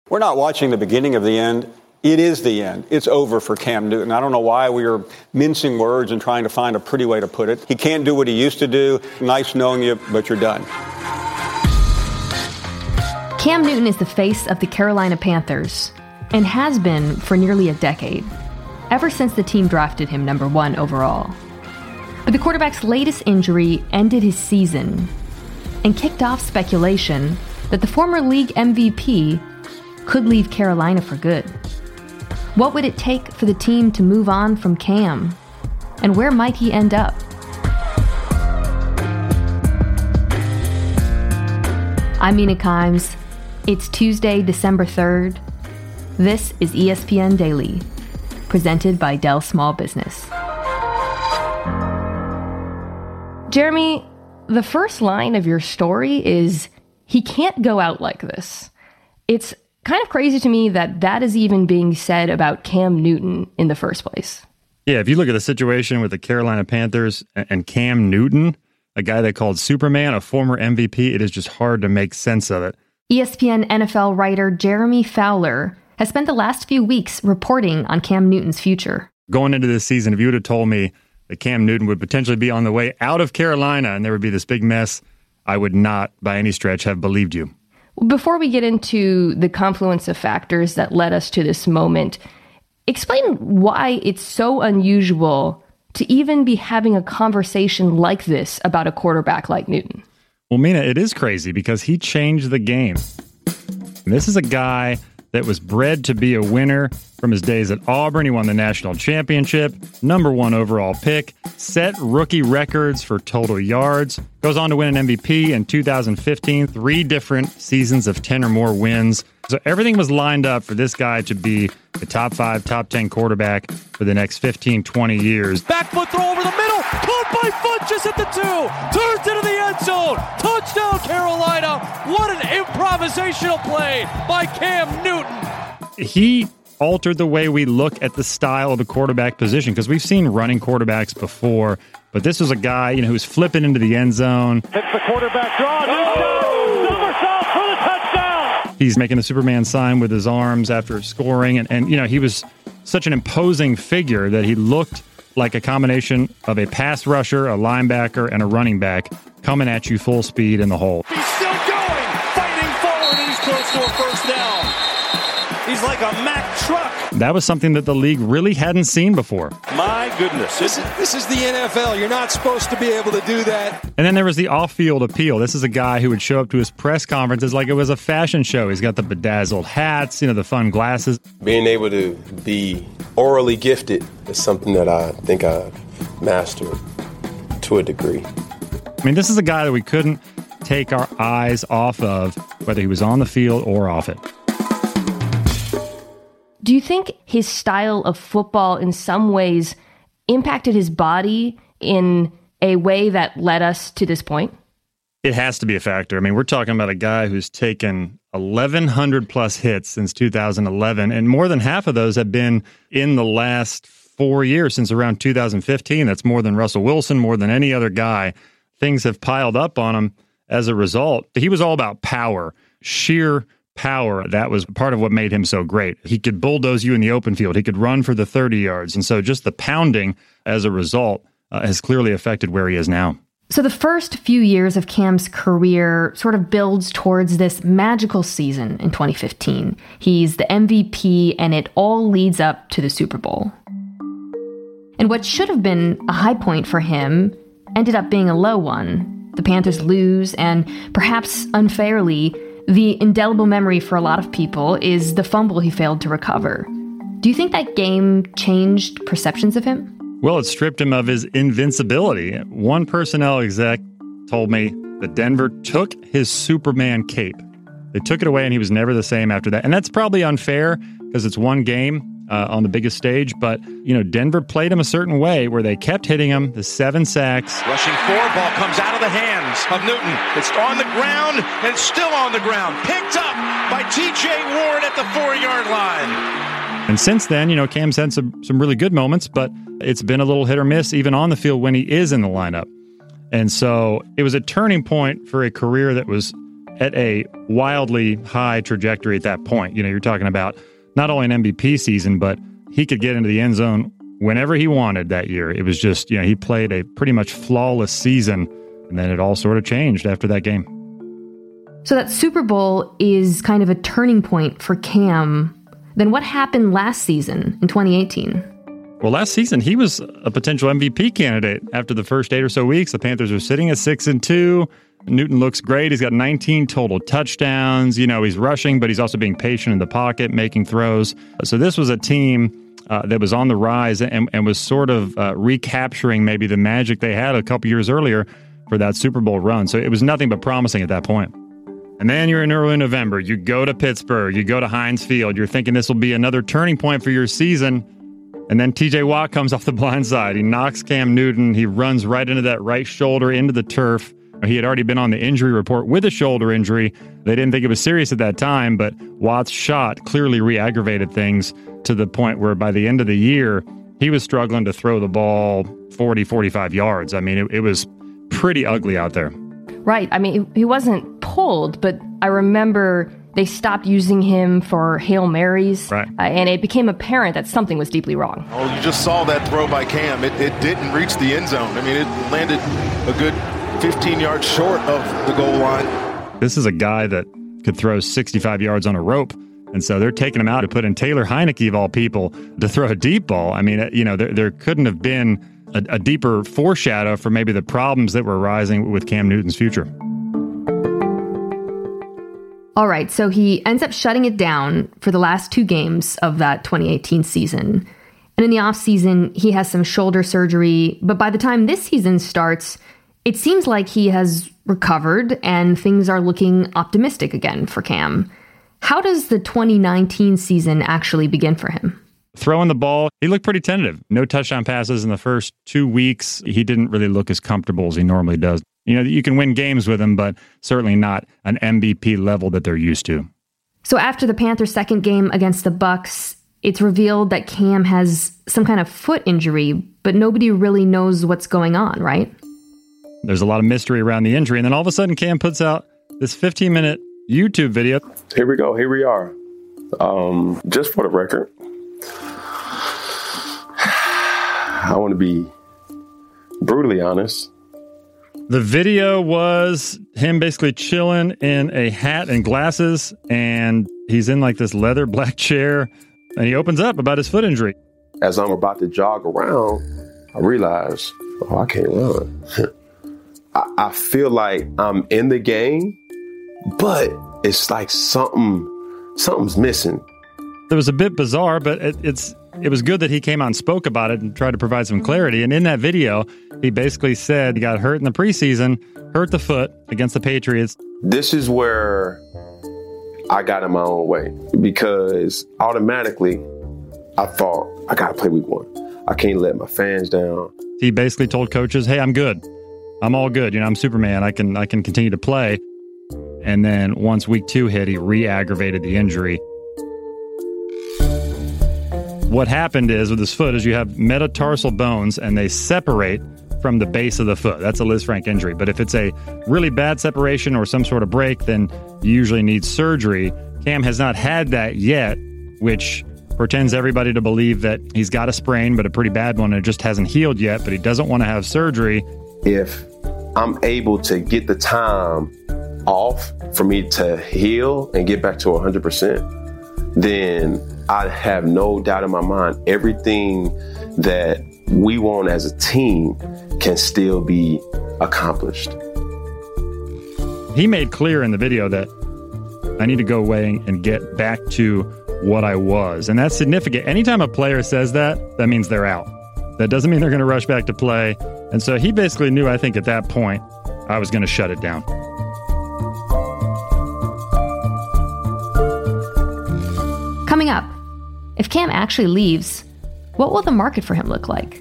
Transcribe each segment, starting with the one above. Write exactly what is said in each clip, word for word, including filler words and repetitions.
We're not watching the beginning of the end. It is the end. It's over for Cam Newton. I don't know why we are mincing words and trying to find a pretty way to put it. He can't do what he used to do. Nice knowing you, but you're done. Cam Newton is the face of the Carolina Panthers and has been for nearly a decade, ever since the team drafted him number one overall. But the quarterback's latest injury ended his season and kicked off speculation that the former league M V P could leave Carolina for good. What would it take for the team to move on from Cam? And where might he end up? I'm Mina Kimes. It's Tuesday, December third. This is E S P N Daily, presented by Dell Small Business. Jeremy, the first line of your story is, he can't go out like this. It's kind of crazy to me that that is even being said about Cam Newton in the first place. Yeah, if you look at the situation with the Carolina Panthers and Cam Newton, a guy they called Superman, a former M V P, it is just hard to make sense of it. E S P N N F L writer Jeremy Fowler has spent the last few weeks reporting on Cam Newton's future. Going into this season, if you would have told me that Cam Newton would potentially be on the way out of Carolina and there would be this big mess, I would not, by any stretch, have believed you. Before we get into the confluence of factors that led us to this moment, explain why it's so unusual to even be having a conversation like this about a quarterback like Newton. Well, Mina, it is crazy because he changed the game. And this is a guy that was bred to be a winner from his days at Auburn. He won the national championship, number one overall pick, set rookie records for total yards, goes on to win an M V P in two thousand fifteen, three different seasons of ten or more wins. So everything was lined up for this guy to be the top five, top ten quarterback for the next fifteen, twenty years. Back foot throw over the middle, caught by Funchess at the two, turns into the end zone, touchdown Carolina. What an improvisational play by Cam Newton. He altered the way we look at the style of the quarterback position because we've seen running quarterbacks before, but this was a guy, you know, who was flipping into the end zone. Hits the quarterback draw, oh! Somersault for the touchdown. He's making the Superman sign with his arms after scoring, and, and you know, he was such an imposing figure that he looked like a combination of a pass rusher, a linebacker, and a running back coming at you full speed in the hole. He's still going, fighting forward, and he's close to a first down. He's like a Mack truck. That was something that the league really hadn't seen before. My goodness. This is, this is the N F L. You're not supposed to be able to do that. And then there was the off-field appeal. This is a guy who would show up to his press conferences like it was a fashion show. He's got the bedazzled hats, you know, the fun glasses. Being able to be orally gifted is something that I think I've mastered to a degree. I mean, this is a guy that we couldn't take our eyes off of, whether he was on the field or off it. Do you think his style of football in some ways impacted his body in a way that led us to this point? It has to be a factor. I mean, we're talking about a guy who's taken eleven hundred plus hits since two thousand eleven, and more than half of those have been in the last four years, since around two thousand fifteen. That's more than Russell Wilson, more than any other guy. Things have piled up on him as a result. He was all about power, sheer power. That was part of what made him so great. He could bulldoze you in the open field. He could run for the thirty yards. And so just the pounding as a result uh, has clearly affected where he is now. So the first few years of Cam's career sort of builds towards this magical season in twenty fifteen. He's the M V P, and it all leads up to the Super Bowl. And what should have been a high point for him ended up being a low one. The Panthers lose, and perhaps unfairly, the indelible memory for a lot of people is the fumble he failed to recover. Do you think that game changed perceptions of him? Well, it stripped him of his invincibility. One personnel exec told me that Denver took his Superman cape. They took it away, and he was never the same after that. And that's probably unfair because it's one game uh, on the biggest stage. But, you know, Denver played him a certain way where they kept hitting him, the seven sacks. Rushing forward, ball comes out of the hands of Newton. It's on the ground and still on the ground. Picked up by T J Ward at the four-yard line. And since then, you know, Cam's had some, some really good moments, but it's been a little hit or miss even on the field when he is in the lineup. And so it was a turning point for a career that was at a wildly high trajectory at that point. You know, you're talking about not only an M V P season, but he could get into the end zone whenever he wanted that year. It was just, you know, he played a pretty much flawless season, and then it all sort of changed after that game. So that Super Bowl is kind of a turning point for Cam. Then what happened last season in twenty eighteen? Well, last season, he was a potential M V P candidate. After the first eight or so weeks, the Panthers are sitting at six and two. Newton looks great. He's got nineteen total touchdowns. You know, he's rushing, but he's also being patient in the pocket, making throws. So this was a team uh, that was on the rise and, and was sort of uh, recapturing maybe the magic they had a couple years earlier for that Super Bowl run. So it was nothing but promising at that point. And then you're in early November. You go to Pittsburgh. You go to Heinz Field. You're thinking this will be another turning point for your season. And then T J Watt comes off the blind side. He knocks Cam Newton. He runs right into that right shoulder into the turf. He had already been on the injury report with a shoulder injury. They didn't think it was serious at that time, but Watt's shot clearly re-aggravated things to the point where by the end of the year, he was struggling to throw the ball forty, forty-five yards. I mean, it, it was pretty ugly out there. Right. I mean, he wasn't pulled, but I remember they stopped using him for Hail Marys. Right. Uh, and it became apparent that something was deeply wrong. Oh, you just saw that throw by Cam. It, it didn't reach the end zone. I mean, it landed a good fifteen yards short of the goal line. This is a guy that could throw sixty-five yards on a rope. And so they're taking him out to put in Taylor Heineke, of all people, to throw a deep ball. I mean, you know, there, there couldn't have been a, a deeper foreshadow for maybe the problems that were arising with Cam Newton's future. All right, so he ends up shutting it down for the last two games of that twenty eighteen season. And in the offseason, he has some shoulder surgery. But by the time this season starts, it seems like he has recovered and things are looking optimistic again for Cam. How does the twenty nineteen season actually begin for him? Throwing the ball, he looked pretty tentative. No touchdown passes in the first two weeks. He didn't really look as comfortable as he normally does. You know, you can win games with him, but certainly not an M V P level that they're used to. So after the Panthers' second game against the Bucs, it's revealed that Cam has some kind of foot injury, but nobody really knows what's going on, right? There's a lot of mystery around the injury, and then all of a sudden Cam puts out this fifteen-minute YouTube video. Here we go. Here we are. Um, just for the record, I want to be brutally honest. The video was him basically chilling in a hat and glasses, and he's in like this leather black chair, and he opens up about his foot injury. As I'm about to jog around, I realize, oh, I can't run. I, I feel like I'm in the game, but it's like something, something's missing. It was a bit bizarre, but it, it's it was good that he came out and spoke about it and tried to provide some clarity. And in that video, he basically said he got hurt in the preseason, hurt the foot against the Patriots. This is where I got in my own way, because automatically I thought, I got to play week one. I can't let my fans down. He basically told coaches, hey, I'm good. I'm all good. You know, I'm Superman. I can I can continue to play. And then once week two hit, he re-aggravated the injury. What happened is with his foot is you have metatarsal bones and they separate from the base of the foot. That's a Lisfranc injury. But if it's a really bad separation or some sort of break, then you usually need surgery. Cam has not had that yet, which pretends everybody to believe that he's got a sprain, but a pretty bad one, and it just hasn't healed yet, but he doesn't want to have surgery. If I'm able to get the time off for me to heal and get back to one hundred percent, then I have no doubt in my mind everything that we want as a team can still be accomplished. He made clear in the video that I need to go away and get back to what I was. And that's significant. Anytime a player says that, that means they're out. That doesn't mean they're going to rush back to play. And so he basically knew, I think, at that point, I was going to shut it down. Coming up, if Cam actually leaves, what will the market for him look like?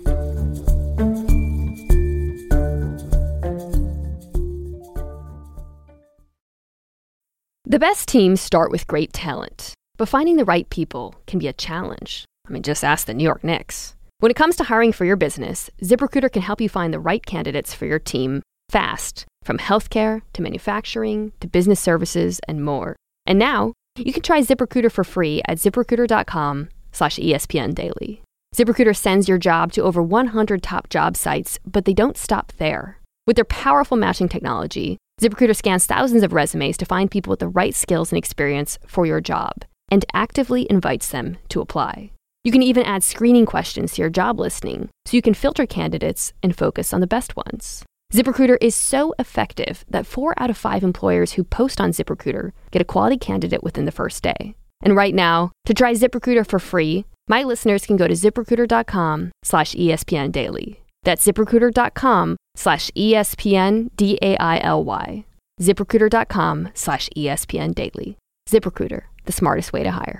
The best teams start with great talent, but finding the right people can be a challenge. I mean, just ask the New York Knicks. When it comes to hiring for your business, ZipRecruiter can help you find the right candidates for your team fast. from healthcare to manufacturing to business services and more. And now you can try ZipRecruiter for free at ZipRecruiter.com slash ESPN Daily. ZipRecruiter sends your job to over one hundred top job sites, but they don't stop there. With their powerful matching technology, ZipRecruiter scans thousands of resumes to find people with the right skills and experience for your job and actively invites them to apply. You can even add screening questions to your job listing so you can filter candidates and focus on the best ones. ZipRecruiter is so effective that four out of five employers who post on ZipRecruiter get a quality candidate within the first day. And right now, to try ZipRecruiter for free, my listeners can go to ZipRecruiter.com slash ESPN Daily. That's ZipRecruiter.com slash ESPN D A I L Y. ZipRecruiter.com slash ESPN Daily. ZipRecruiter, the smartest way to hire.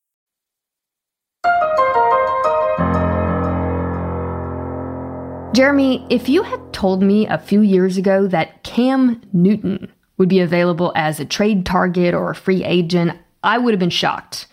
Jeremy, if you had told me a few years ago that Cam Newton would be available as a trade target or a free agent, I would have been shocked.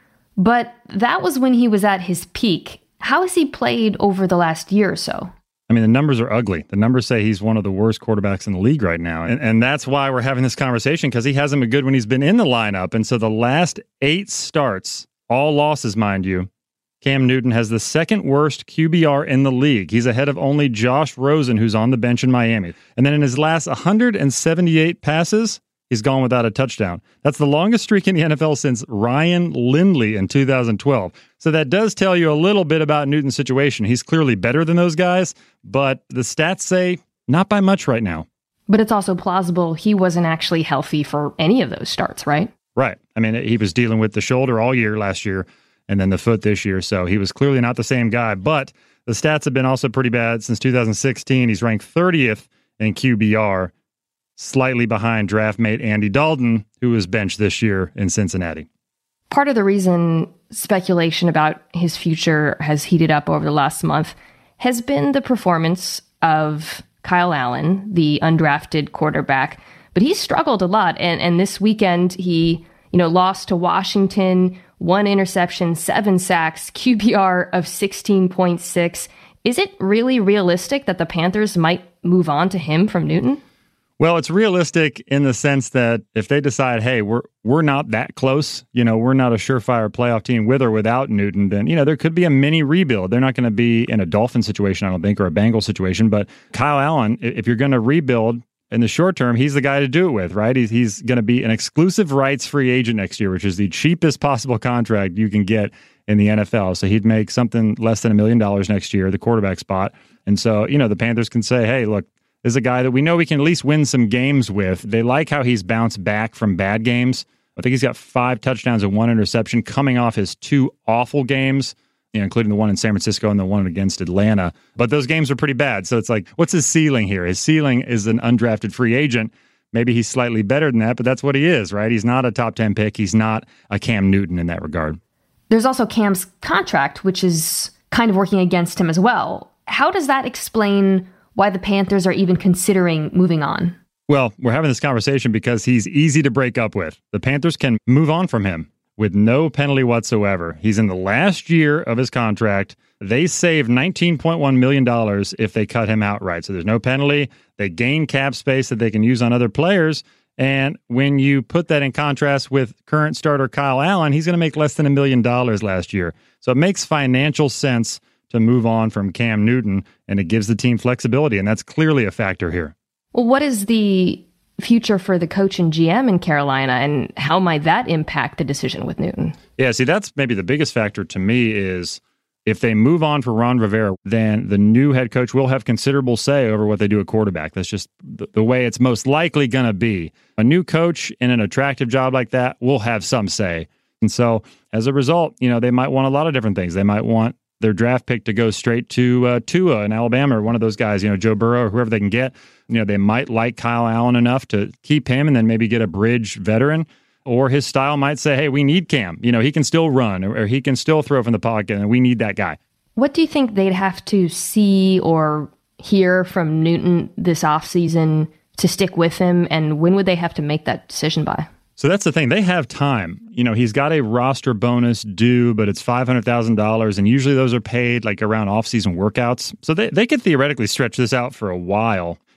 But that was when he was at his peak. How has he played over the last year or so? I mean, the numbers are ugly. The numbers say he's one of the worst quarterbacks in the league right now. And, and that's why we're having this conversation, because he hasn't been good when he's been in the lineup. And so the last eight starts, all losses, mind you, Cam Newton has the second worst Q B R in the league. He's ahead of only Josh Rosen, who's on the bench in Miami. And then in his last one hundred seventy-eight passes, he's gone without a touchdown. That's the longest streak in the N F L since Ryan Lindley in two thousand twelve. So that does tell you a little bit about Newton's situation. He's clearly better than those guys, but the stats say not by much right now. But it's also plausible he wasn't actually healthy for any of those starts, right? Right. I mean, he was dealing with the shoulder all year last year and then the foot this year. So he was clearly not the same guy. But the stats have been also pretty bad since two thousand sixteen. He's ranked thirtieth in Q B R, slightly behind draft mate Andy Dalton, who was benched this year in Cincinnati. Part of the reason speculation about his future has heated up over the last month has been the performance of Kyle Allen, the undrafted quarterback. But he's struggled a lot. And, and this weekend, he, you know, lost to Washington, one interception, seven sacks, Q B R of sixteen point six. Is it really realistic that the Panthers might move on to him from Newton? Well, it's realistic in the sense that if they decide, hey, we're we're not that close, you know, we're not a surefire playoff team with or without Newton, then, you know, there could be a mini rebuild. They're not going to be in a Dolphin situation, I don't think, or a Bengal situation. But Kyle Allen, if you're going to rebuild in the short term, he's the guy to do it with, right? He's, he's going to be an exclusive rights free agent next year, which is the cheapest possible contract you can get in the N F L. So he'd make something less than a million dollars next year, the quarterback spot. And so, you know, the Panthers can say, hey, look, is a guy that we know we can at least win some games with. They like how he's bounced back from bad games. I think he's got five touchdowns and one interception coming off his two awful games, you know, including the one in San Francisco and the one against Atlanta. But those games are pretty bad. So it's like, what's his ceiling here? His ceiling is an undrafted free agent. Maybe he's slightly better than that, but that's what he is, right? He's not a top ten pick. He's not a Cam Newton in that regard. There's also Cam's contract, which is kind of working against him as well. How does that explain why the Panthers are even considering moving on? Well, we're having this conversation because he's easy to break up with. The Panthers can move on from him with no penalty whatsoever. He's in the last year of his contract. They save nineteen point one million dollars if they cut him outright. So there's no penalty. They gain cap space that they can use on other players. And when you put that in contrast with current starter Kyle Allen, he's going to make less than a million dollars last year. So it makes financial sense to move on from Cam Newton, and it gives the team flexibility, and that's clearly a factor here. Well, what is the future for the coach and G M in Carolina, and how might that impact the decision with Newton? Yeah, see, that's maybe the biggest factor to me is if they move on for Ron Rivera, then the new head coach will have considerable say over what they do at quarterback. That's just the, the way it's most likely going to be. A new coach in an attractive job like that will have some say. And so as a result, you know, they might want a lot of different things. They might want their draft pick to go straight to uh, Tua in Alabama, or one of those guys, you know, Joe Burrow or whoever they can get. You know, they might like Kyle Allen enough to keep him and then maybe get a bridge veteran. Or his style might say, hey, we need Cam. You know, he can still run, or, or he can still throw from the pocket, and we need that guy. What do you think they'd have to see or hear from Newton this offseason to stick with him, and when would they have to make that decision by? So that's the thing. They have time. You know, he's got a roster bonus due, but it's five hundred thousand dollars, and usually those are paid like around off-season workouts. So they, they could theoretically stretch this out for a while.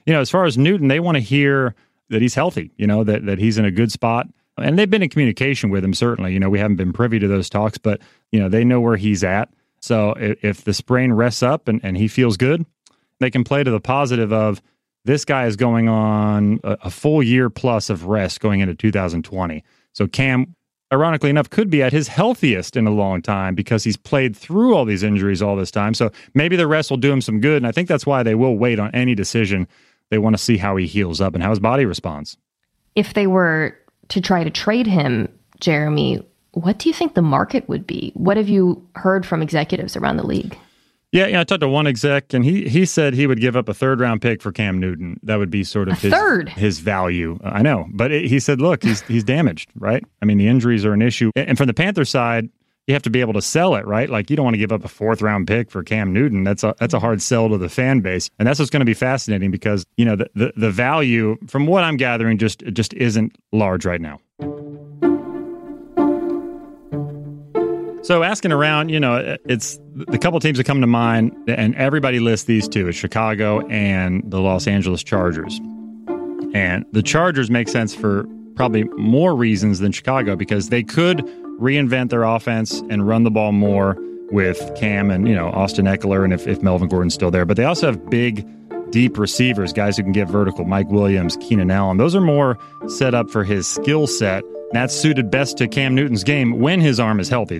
you know, as far as Newton, they want to hear that he's healthy, you know, that, that he's in a good spot. And they've been in communication with him, certainly. You know, we haven't been privy to those talks, but, you know, they know where he's at. So if, if the sprain rests up and, and he feels good, they can play to the positive of this guy is going on a, a full year plus of rest going into two thousand twenty. So Cam, ironically enough, could be at his healthiest in a long time because he's played through all these injuries all this time. So maybe the rest will do him some good. And I think that's why they will wait on any decision. They want to see how he heals up and how his body responds. If they were to try to trade him, Jeremy, what do you think the market would be? What have you heard from executives around the league? Yeah, yeah, I talked to one exec, and he he said he would give up a third-round pick for Cam Newton. That would be sort of a his, third. his value. I know, but it, he said, look, he's he's damaged, right? I mean, the injuries are an issue. And from the Panthers side, you have to be able to sell it, right? Like, you don't want to give up a fourth-round pick for Cam Newton. That's a that's a hard sell to the fan base. And that's what's going to be fascinating because, you know, the, the, the value, from what I'm gathering, just just isn't large right now. So asking around, you know, it's the couple teams that come to mind, and everybody lists these two, is Chicago and the Los Angeles Chargers. And the Chargers make sense for probably more reasons than Chicago because they could reinvent their offense and run the ball more with Cam and, you know, Austin Eckler and if, if Melvin Gordon's still there. But they also have big, deep receivers, guys who can get vertical, Mike Williams, Keenan Allen. Those are more set up for his skill set. And that's suited best to Cam Newton's game when his arm is healthy.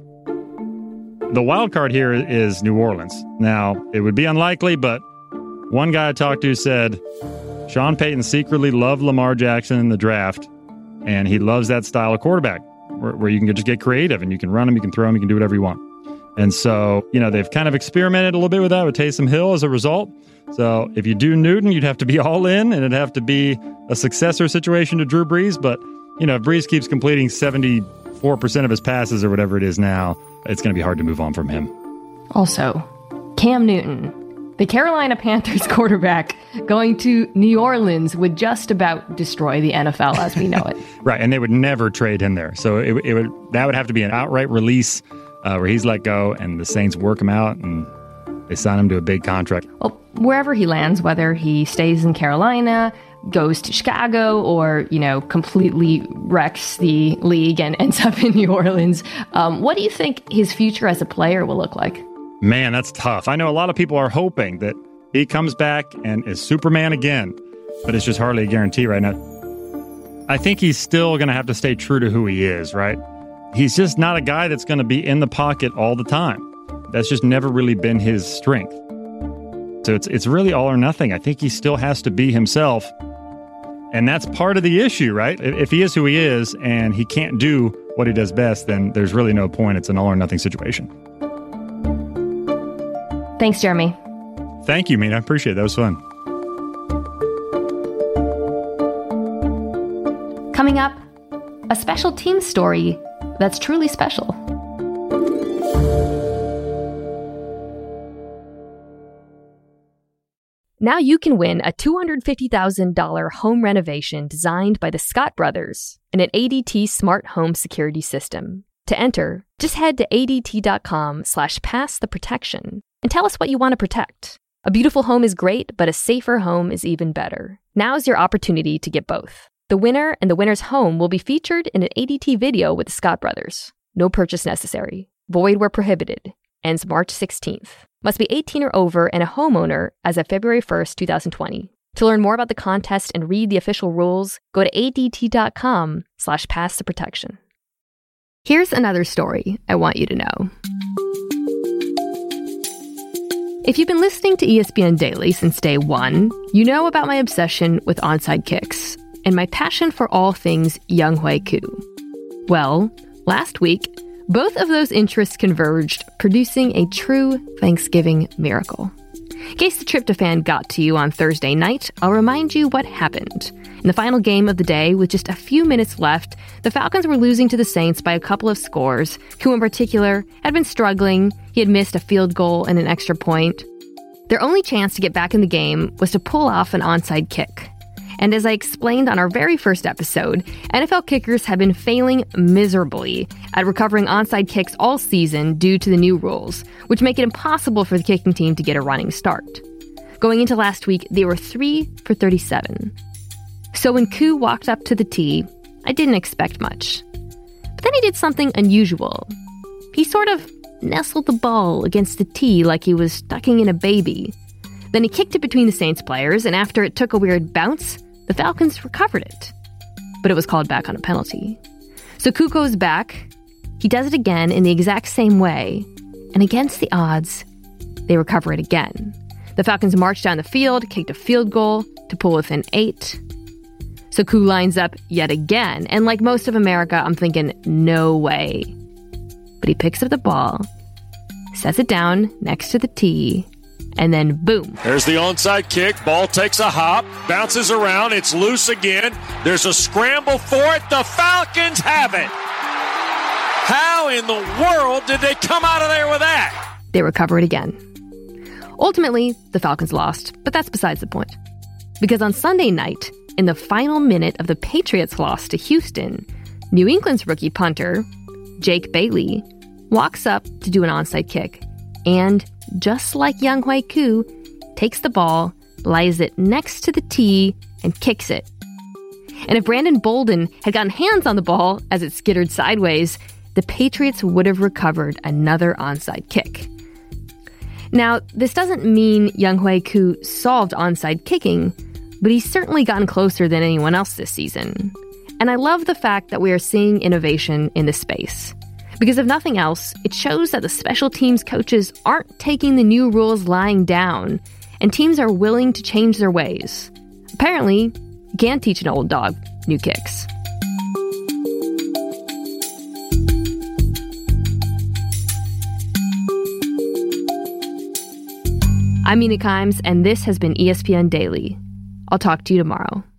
The wild card here is New Orleans. Now, it would be unlikely, but one guy I talked to said Sean Payton secretly loved Lamar Jackson in the draft, and he loves that style of quarterback where, where you can just get creative and you can run him, you can throw him, you can do whatever you want. And so, you know, they've kind of experimented a little bit with that with Taysom Hill as a result. So if you do Newton, you'd have to be all in, and it'd have to be a successor situation to Drew Brees. But, you know, if Brees keeps completing seventy-four percent of his passes or whatever it is now, it's going to be hard to move on from him. Also, Cam Newton, the Carolina Panthers quarterback, going to New Orleans would just about destroy the N F L as we know it. Right, and they would never trade him there. So it, it would that would have to be an outright release uh, where he's let go and the Saints work him out and they sign him to a big contract. Well, wherever he lands, whether he stays in Carolina, goes to Chicago, or, you know, completely wrecks the league and ends up in New Orleans, um, what do you think his future as a player will look like? Man, that's tough. I know a lot of people are hoping that he comes back and is Superman again, but it's just hardly a guarantee right now. I think he's still going to have to stay true to who he is, right? He's just not a guy that's going to be in the pocket all the time. That's just never really been his strength. So it's it's really all or nothing. I think he still has to be himself. And that's part of the issue, right? If he is who he is and he can't do what he does best, then there's really no point. It's an all or nothing situation. Thanks, Jeremy. Thank you, Mina. I appreciate it. That was fun. Coming up, a special team story that's truly special. Now you can win a two hundred fifty thousand dollars home renovation designed by the Scott Brothers and an A D T smart home security system. To enter, just head to adt.com slash pass the protection and tell us what you want to protect. A beautiful home is great, but a safer home is even better. Now's your opportunity to get both. The winner and the winner's home will be featured in an A D T video with the Scott Brothers. No purchase necessary. Void where prohibited. Ends March sixteenth. Must be eighteen or over and a homeowner as of February first, twenty twenty. To learn more about the contest and read the official rules, go to adt.com slash pass the protection. Here's another story I want you to know. If you've been listening to E S P N Daily since day one, you know about my obsession with onside kicks and my passion for all things Younghoe Koo. Well, last week, both of those interests converged, producing a true Thanksgiving miracle. In case the tryptophan got to you on Thursday night, I'll remind you what happened. In the final game of the day, with just a few minutes left, the Falcons were losing to the Saints by a couple of scores. Koo in particular had been struggling. He had missed a field goal and an extra point. Their only chance to get back in the game was to pull off an onside kick. And as I explained on our very first episode, N F L kickers have been failing miserably at recovering onside kicks all season due to the new rules, which make it impossible for the kicking team to get a running start. Going into last week, they were three for thirty-seven. So when Koo walked up to the tee, I didn't expect much. But then he did something unusual. He sort of nestled the ball against the tee like he was tucking in a baby. Then he kicked it between the Saints players, and after it took a weird bounce, the Falcons recovered it. But it was called back on a penalty. So Koo goes back. He does it again in the exact same way. And against the odds, they recover it again. The Falcons marched down the field, kicked a field goal to pull within eight. So Koo lines up yet again. And like most of America, I'm thinking, no way. But he picks up the ball, sets it down next to the tee, and then boom. There's the onside kick. Ball takes a hop, bounces around. It's loose again. There's a scramble for it. The Falcons have it. How in the world did they come out of there with that? They recover it again. Ultimately, the Falcons lost, but that's besides the point. Because on Sunday night, in the final minute of the Patriots' loss to Houston, New England's rookie punter, Jake Bailey, walks up to do an onside kick. And just like Younghoe Koo, takes the ball, lies it next to the tee, and kicks it. And if Brandon Bolden had gotten hands on the ball as it skittered sideways, the Patriots would have recovered another onside kick. Now, this doesn't mean Younghoe Koo solved onside kicking, but he's certainly gotten closer than anyone else this season. And I love the fact that we are seeing innovation in this space. Because if nothing else, it shows that the special teams coaches aren't taking the new rules lying down, and teams are willing to change their ways. Apparently, you can't teach an old dog new kicks. I'm Mina Kimes, and this has been E S P N Daily. I'll talk to you tomorrow.